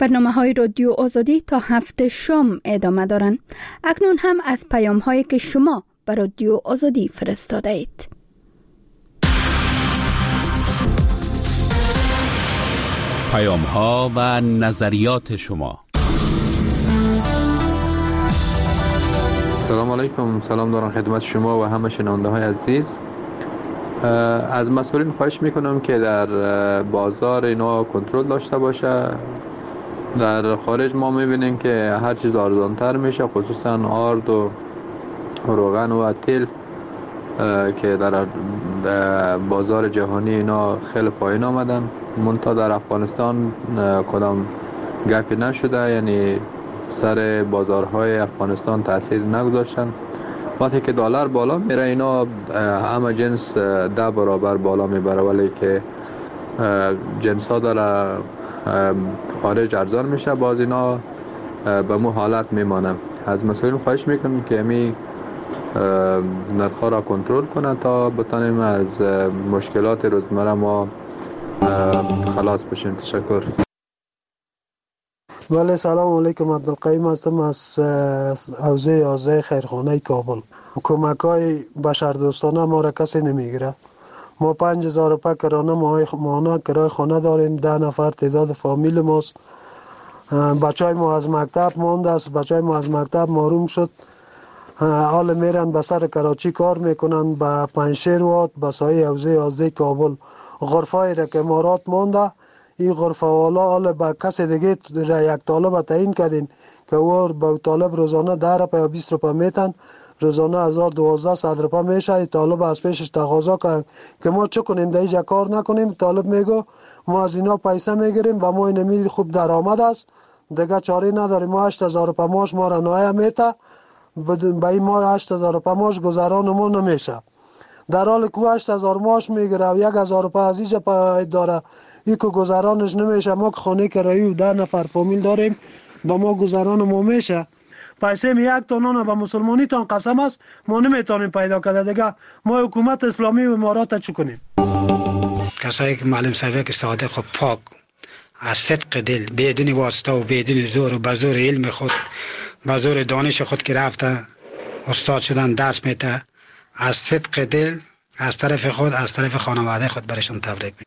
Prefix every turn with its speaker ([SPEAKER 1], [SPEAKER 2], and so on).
[SPEAKER 1] برنامه‌های رادیو آزادی تا 7 شام ادامه دارند. اکنون هم از پیام‌هایی که شما به رادیو آزادی فرستاده اید.
[SPEAKER 2] پیام‌ها و نظریات شما.
[SPEAKER 3] سلام علیکم، سلام دارم خدمت شما و همه شنونده‌های عزیز. از مسئولین خواهش میکنم که در بازار اینا کنترل داشته باشه. در خارج ما میبینیم که هر چیز ارزان‌تر میشه، خصوصا آرد و روغن و تیل که در بازار جهانی اینا خیلی پایین آمدن. منتها در افغانستان کدام گپی نشده، یعنی سر بازارهای افغانستان تاثیر نگذاشتن. وقتی که دلار بالا میره اینا همه جنس 10 برابر بالا میبره، ولی که جنس ها در خارج ارزان میشه، باز اینا به مو حالت میمانه. از مسئولین خواهش میکنم که امی نرخ‌ها را کنترل کنه تا بتانیم از مشکلات روزمره ما خلاص بشیم. تشکر.
[SPEAKER 4] بله، سلام علیکم. عبدالقیم هستم از حوزه 11 خیرخانه کابل. کمک‌های بشردوستانه ما را کسی نمیگیره. ما 5000 روپیه کرانه ماهانه کرای خانه داریم. 10 نفر تعداد فامیل ماست. بچهای ما از مکتب مانده است، بچهای ما از مکتب محروم شد. حال میرن به سر کراچی کار میکنن، به پنجشیر و به سایه حوزه 11 کابل. غرفه‌ای را که امارات مانده، این غرفه والا حالا به کسی دیگه را یک طالب تعیین کردین که او به طالب روزانه 10 روپیه یا 20 روپیه میتن، روزانه 1200 روپیه میشه. طالب از پیشش تقاضا کنن که ما چه کنیم، در اینجا کار نکنیم. طالب میگو ما از اینا پیسه میگیریم و ما اینمی خوب درآمد است، دیگه چاره نداریم. ما 8000 روپیه ماش ما را نایه میته، به این ما 8000 روپیه ماش گذران ما نمیشه. در حالی که 8000 ماش میگیره و 1000 روپیه از اینجا داره، این که گذرانش نمیشه. ما که خانه کرایی و 10 نفر فامیل داریم، با ما گذران ما میشه. پیسه می 1 تن به مسلمانی تان قسم است ما نمیتونیم پیدا کرده. دیگه ما حکومت اسلامی و امارات چه کنیم؟
[SPEAKER 5] کسایی که معلم صاحب صادق و پاک از صدق دل، بدون واسطه و بدون زور و به زور علم خود، به زور دانش خود که رفته استاد شدن، درس میته، از صدق دل از طرف خود، از طرف خانواده خود برشون تبریک میگم.